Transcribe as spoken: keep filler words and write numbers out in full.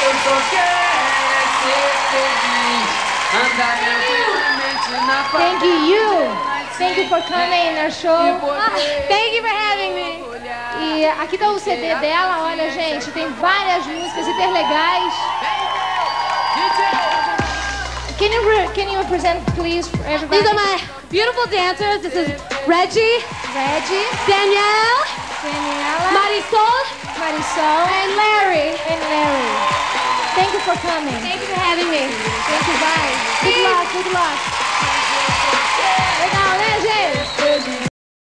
Eu só quero é ser feliz. Andar tranquilamente na favela. Thank you. Thank you for coming in our show. Ah, thank you for having me. E aqui tá o C D dela, olha, gente, tem várias músicas hiper legais. Can you re can you present, please, for everybody? These are my beautiful dancers. This is Reggie, Reggie, Danielle, Daniela, Marisol, Marisol, and Larry. and Larry. Thank you for coming. Thank you for having me. Thank you, bye. Good luck, good luck. Legal, né, gente?